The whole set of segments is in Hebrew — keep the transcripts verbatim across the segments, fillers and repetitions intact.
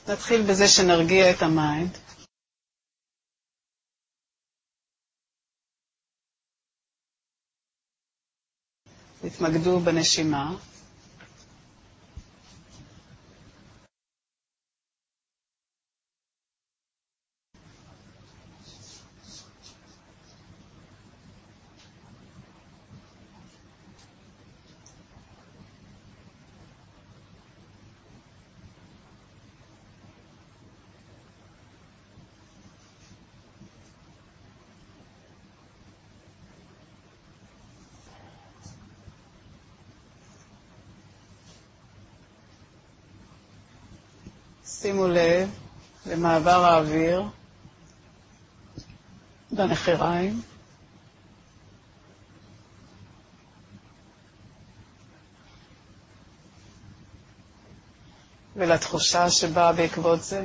נתחיל בזה שנרגיע את המיינד. תתמקדו בנשימה. שימו לב למעבר האוויר בנחיריים, ולתחושה שבאה בעקבות זה.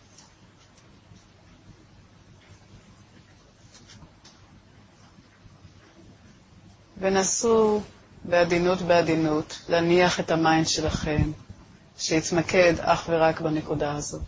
ונסו בעדינות בעדינות להניח את המיינד שלכם, שיתמקד אך ורק בנקודה הזאת.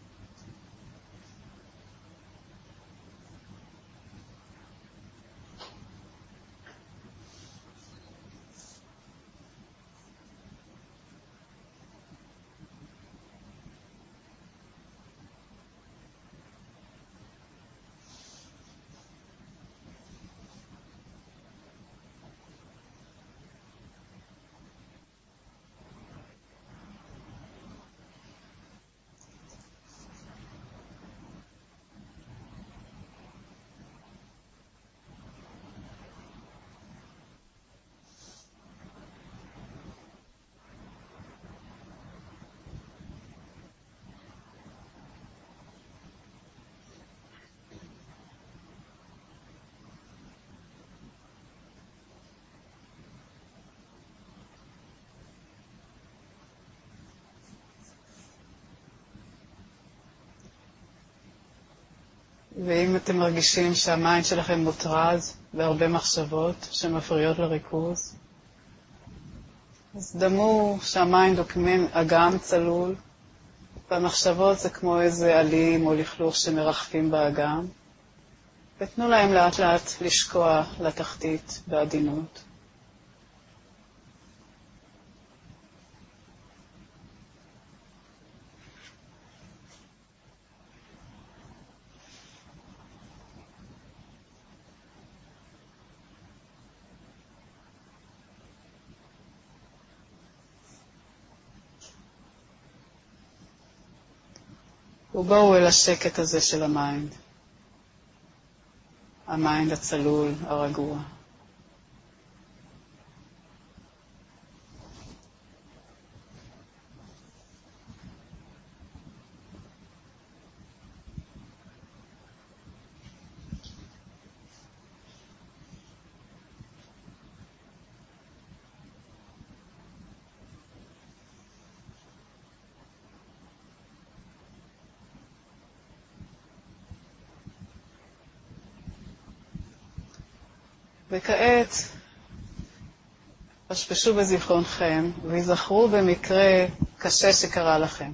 ואם אתם מרגישים שהמיינד שלכם מוטרד בהרבה מחשבות שמפריעות לריכוז, אז דמו שהמיינד הוא כמין אגם צלול, והמחשבות זה כמו איזה עלים או לכלוך שמרחפים באגם, ותנו להם לאט לאט לשקוע לתחתית בעדינות. ובואו אל השקט הזה של המיינד, המיינד הצלול, הרגוע. וכעת פשפשו בזיכרונכם ויזכרו במקרה קשה שקרה לכם.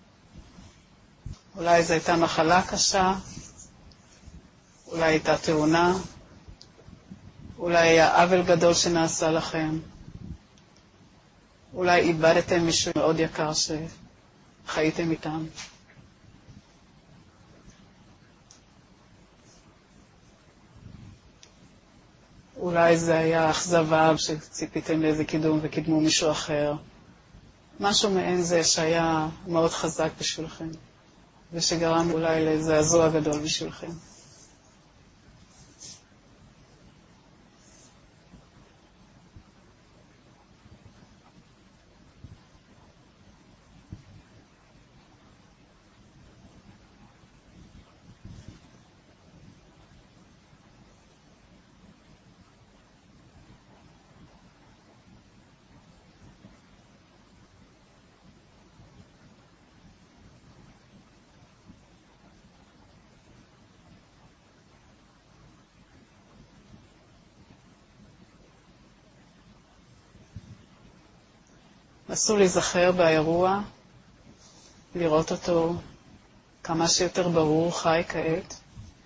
אולי זו הייתה מחלה קשה, אולי הייתה תאונה, אולי היה עוול גדול שנעשה לכם, אולי איבדתם מישהו מאוד יקר שחייתם איתם. אולי זה היה אכזבה שציפיתם לאיזה קידום וקידמו מישהו אחר. משהו מעין זה שהיה מאוד חזק בשבילכם, ושגרם אולי לזעזוע גדול בשבילכם. נסו להיזכר באירוע לראות אותו כמה שיותר ברור, חי כעת.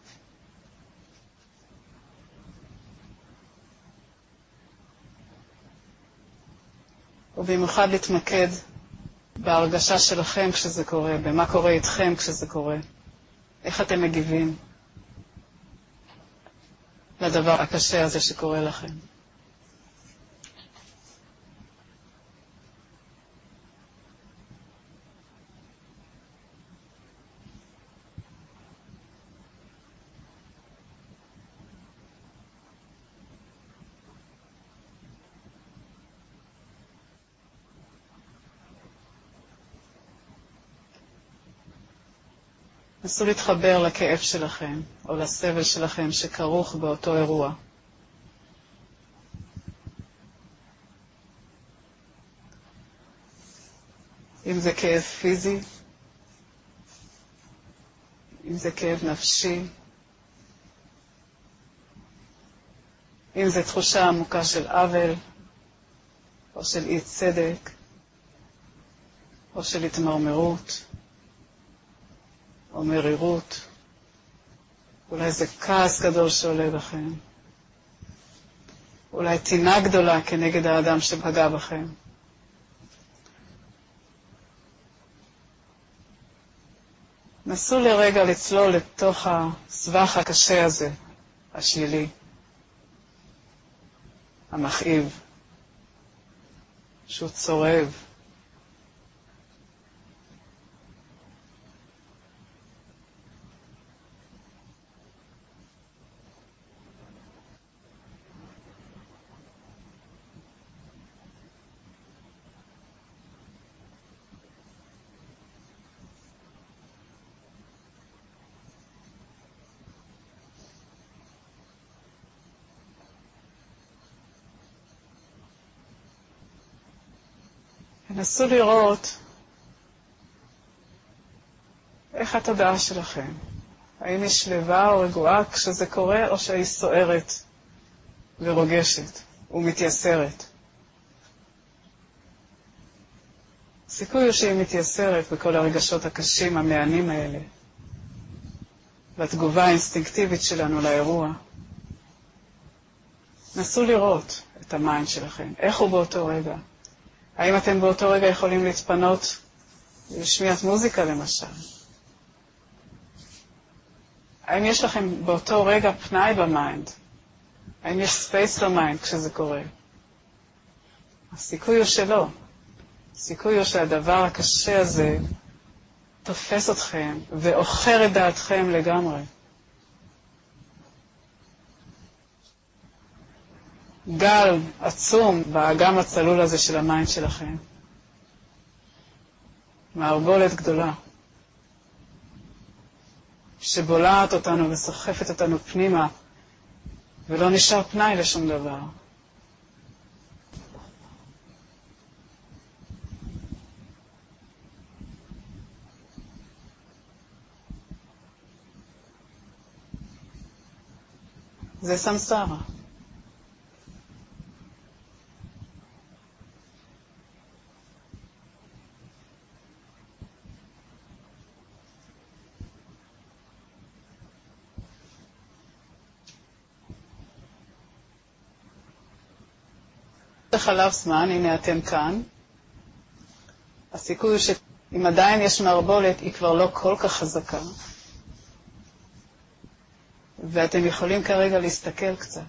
ובמיוחד להתמקד בהרגשה שלכם כשזה קורה, במה קורה איתכם כשזה קורה. איך אתם מגיבים לדבר הקשה הזה שקורה לכם. נסו להתחבר לכאב שלכם, או לסבל שלכם שכרוך באותו אירוע. אם זה כאב פיזי, אם זה כאב נפשי, אם זה תחושה עמוקה של עוול, או של אי צדק, או של התמרמרות, או מרירות, אולי זה כעס גדול שעולה בכם, אולי טינה גדולה כנגד האדם שפגע בכם. נסו לרגע לצלול לתוך הסבך הקשה הזה, השלילי, המכאיב, שהוא צורב. נסו לראות איך התודעה שלכם. האם היא שלווה או רגועה כשזה קורה, או שהיא סוערת ורוגשת ומתייסרת. הסיכוי הוא שהיא מתייסרת בכל הרגשות הקשים, המענים האלה, והתגובה האינסטינקטיבית שלנו לאירוע. נסו לראות את המיינד שלכם, איך הוא באותו רגע. האם אתם באותו רגע יכולים להתפנות לשמיעת מוזיקה למשל? האם יש לכם באותו רגע פנאי במיינד? האם יש ספייס במיינד כשזה קורה? הסיכוי הוא שלא. הסיכוי הוא שהדבר הקשה הזה תופס אתכם ואוכר את דעתכם לגמרי. גל עצום באגם הצלול הזה של המיינד שלכם. מערבולת גדולה שבולעת אותנו וסוחפת אותנו פנימה, ולא נשאר פנאי לשום דבר. זה סמסרה. חלב זמן, הנה אתם כאן. הסיכוי הוא שאם עדיין יש מערבולת, היא כבר לא כל כך חזקה. ואתם יכולים כרגע להסתכל קצת.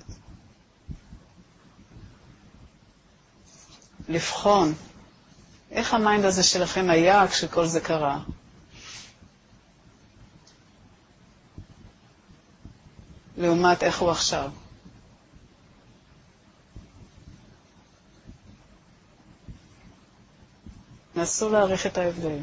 לבחון איך המיינד הזה שלכם היה כשכל זה קרה. לעומת איך הוא עכשיו. נסו להעריך את ההבדל.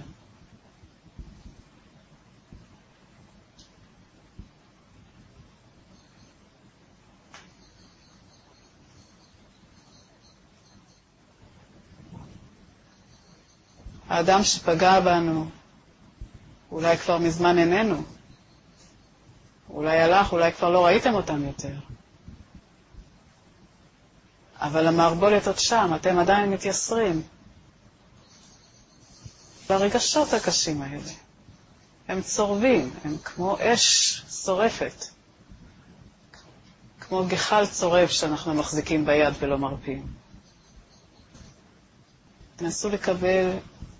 האדם שפגע בנו, אולי כבר מזמן איננו. אולי הלך, אולי כבר לא ראיתם אותם יותר. אבל המערבולת עוד שם, אתם עדיין מתייסרים. והרגשות הקשים האלה, הם צורבים, הם כמו אש שורפת, כמו גחל צורב שאנחנו מחזיקים ביד ולא מרפים. תנסו לקבל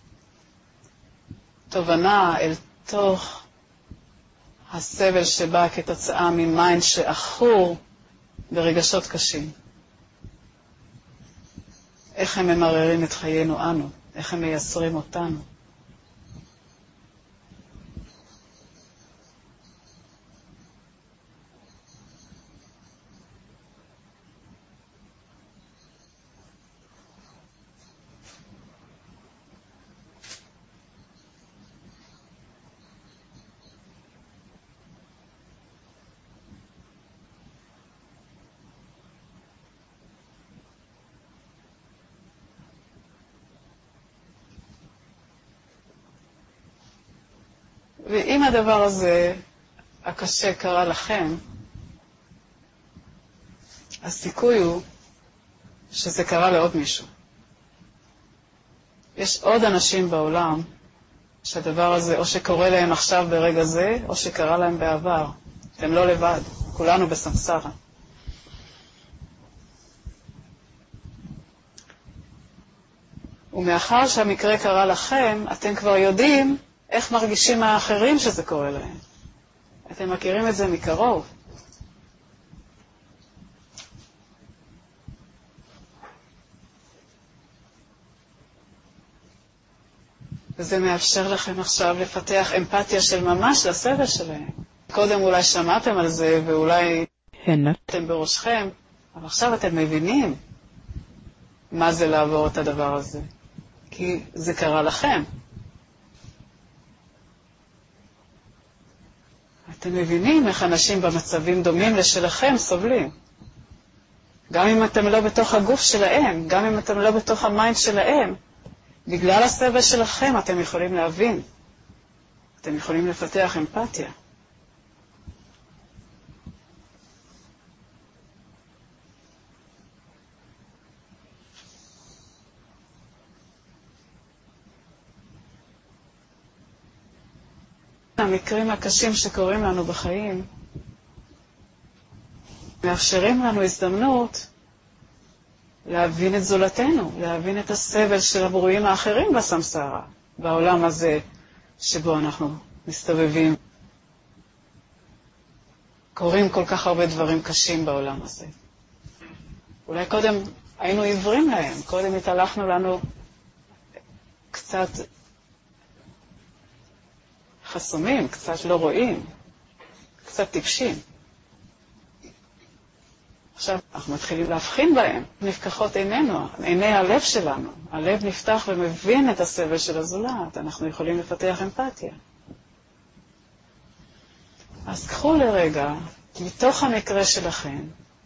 תובנה אל תוך הסבל שבא כתוצאה ממיינד שאחור ברגשות קשים. איך הם ממררים את חיינו אנו, איך הם מייסרים אותנו. ואם הדבר הזה, הקשה, קרה לכם, הסיכוי הוא שזה קרה לעוד מישהו. יש עוד אנשים בעולם שהדבר הזה או שקורה להם עכשיו ברגע זה, או שקרה להם בעבר. אתם לא לבד, כולנו בסמסרה. ומאחר שהמקרה קרה לכם, אתם כבר יודעים איך מרגישים האחרים שזה קורה להם. אתם מכירים את זה מקרוב. וזה מאפשר לכם עכשיו לפתח אמפתיה של ממש לסבל שלהם. קודם אולי שמעתם על זה ואולי אתם בראשכם, אבל עכשיו אתם מבינים מה זה לעבור את הדבר הזה. כי זה קרה לכם. אתם מבינים איך אנשים במצבים דומים לשלכם סובלים. גם אם אתם לא בתוך הגוף שלהם, גם אם אתם לא בתוך המיינד שלהם, בגלל הסבל שלכם אתם יכולים להבין. אתם יכולים לפתח אמפתיה. המקרים הקשים שקורים לנו בחיים מאפשרים לנו הזדמנות להבין את זולתנו, להבין את הסבל של הברואים האחרים בסמסרה, בעולם הזה שבו אנחנו מסתובבים. קורים כל כך הרבה דברים קשים בעולם הזה. אולי קודם היינו עיוורים להם, קודם התהלכנו לנו קצת חסומים, קצת לא רואים, קצת טיפשים. עכשיו אנחנו מתחילים להבחין בהם, נפקחות עינינו, עיני הלב שלנו. הלב נפתח ומבין את הסבל של הזולת, אנחנו יכולים לפתח אמפתיה. אז קחו לרגע, מתוך המקרה שלכם,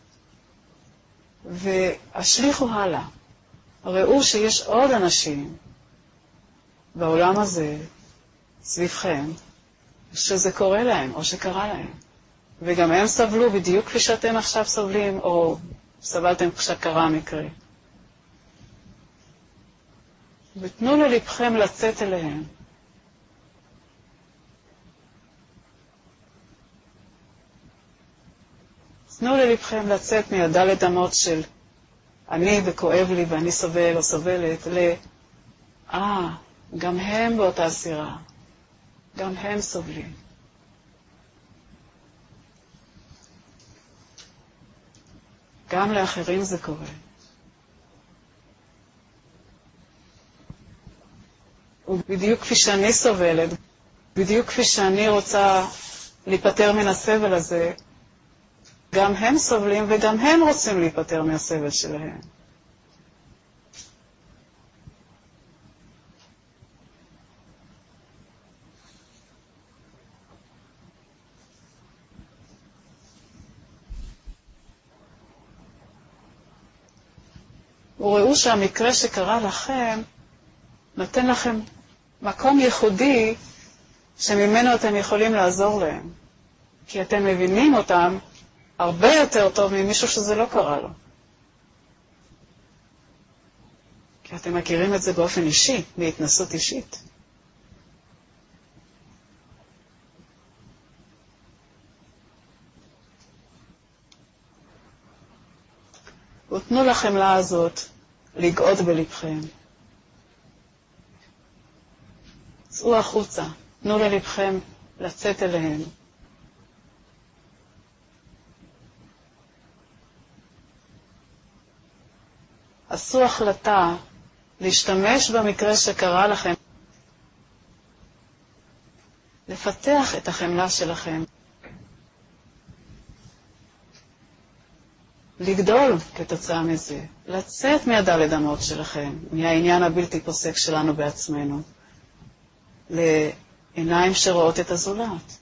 והשליחו הלאה. ראו שיש עוד אנשים בעולם הזה, סביבכם, שזה קורה להם או שקרה להם. וגם הם סבלו בדיוק כפי שאתם עכשיו סובלים, או סבלתם כשקרה המקרה. ותנו ללבכם לצאת אליהם. תנו ללבכם לצאת מהדלת אמות של אני וכואב לי ואני סובל או סובלת, ל... אה, גם הם באותה סירה. גם הם סובלים. גם לאחרים זה קורה. ובדיוק כפי שאני סובלת, בדיוק כפי שאני רוצה להיפטר מן הסבל הזה, גם הם סובלים וגם הם רוצים להיפטר מהסבל שלהם. וראו שהמקרה שקרה לכם נותן לכם מקום ייחודי שממנו אתם יכולים לעזור להם. כי אתם מבינים אותם הרבה יותר טוב ממישהו שזה לא קרה לו. כי אתם מכירים את זה באופן אישי, בהתנסות אישית. תנו לחמלה הזאת לגעות בלבכם. צאו החוצה, תנו ללבכם לצאת אליהם. עשו החלטה להשתמש במקרה שקרה לכם, לפתח את החמלה שלכם, לגדול כתוצאה מזה, לצאת מהדלת אמות שלכם, מהעניין הבלתי פוסק שלנו בעצמנו, לעיניים שרואות את הזולת.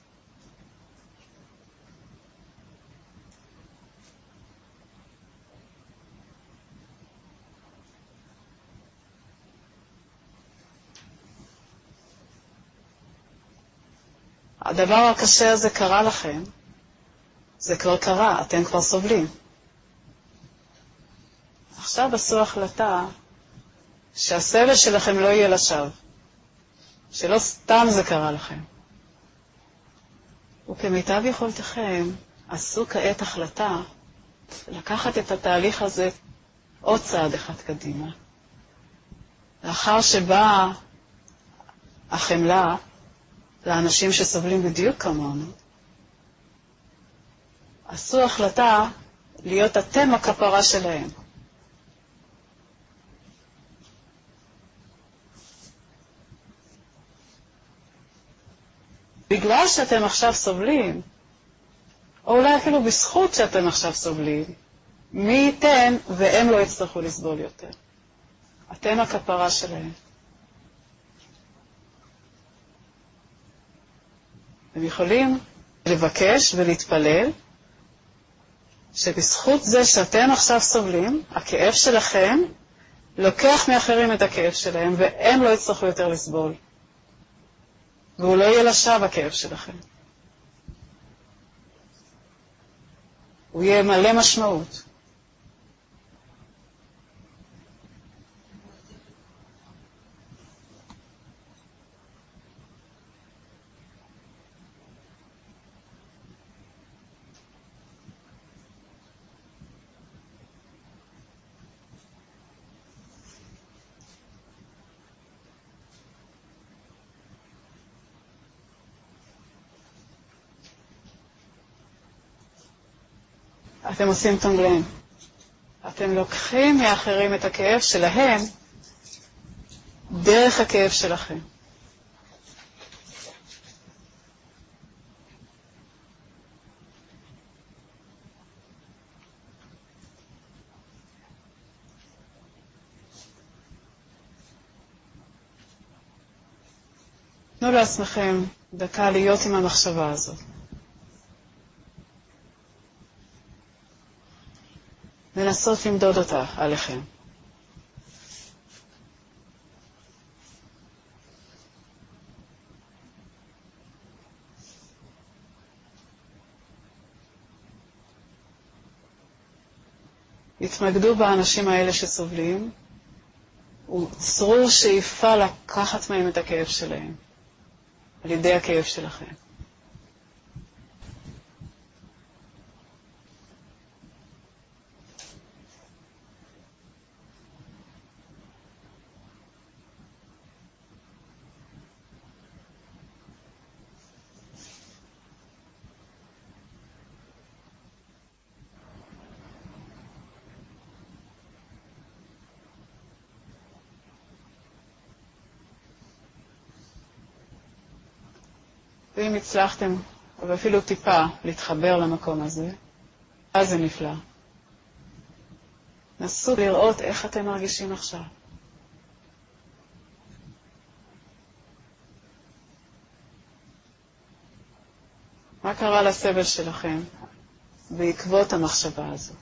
הדבר הקשה הזה קרה לכם, זה כבר קרה, אתם כבר סובלים. עכשיו עשו החלטה שהסבל שלכם לא יהיה לשווא, שלא סתם זה קרה לכם. וכמיטב יכולתכם, עשו כעת החלטה לקחת את התהליך הזה עוד צעד אחד קדימה. לאחר שבאה החמלה לאנשים שסובלים בדיוק כמונו, עשו החלטה להיות אתם הכפרה שלהם. בגלל שאתם עכשיו סובלים, או אולי אפילו בזכות שאתם עכשיו סובלים, מי ייתן והם לא יצטרכו לסבול יותר. אתם הכפרה שלהם. הם יכולים לבקש ולהתפלל שבזכות זה שאתם עכשיו סובלים, הכאב שלכם לוקח מאחרים את הכאב שלהם, והם לא יצטרכו יותר לסבול. והוא לא יהיה לשווא הכאב שלכם. הוא יהיה מלא משמעות. אתם עושים תמגלן. אתם לוקחים מאחרים את הכאב שלהם דרך הכאב שלכם. תנו לעצמכם דקה להיות עם המחשבה הזאת. לנסות למדוד אותה עליכם. התמקדו באנשים האלה שסובלים, וצרו שאיפה לקחת מהם את הכאב שלהם, על ידי הכאב שלכם. ואם הצלחתם, ואפילו טיפה, להתחבר למקום הזה, אז זה נפלא. נסו לראות איך אתם מרגישים עכשיו. מה קרה לסבל שלכם בעקבות המחשבה הזאת?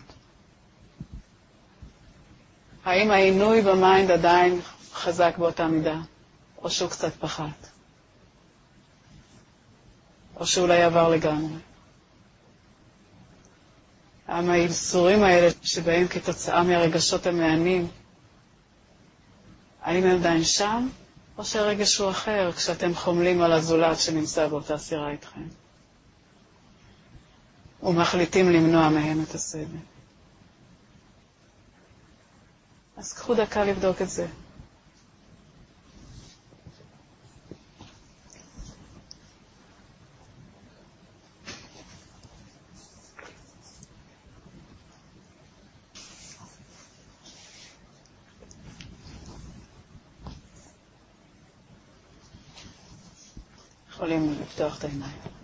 האם העינוי במיינד עדיין חזק באותה מידה, או שהוא קצת פחת? או שאולי עבר לגמרי. האם האיסורים האלה שבאים כתוצאה מהרגשות המענים, האם הם עדיין שם, או שהרגש הוא אחר כשאתם חומלים על הזולת שנמצא באותה סירה איתכם, ומחליטים למנוע מהם את הסבל? אז קחו דקה לבדוק את זה. יכולים לפתוח את העיניים.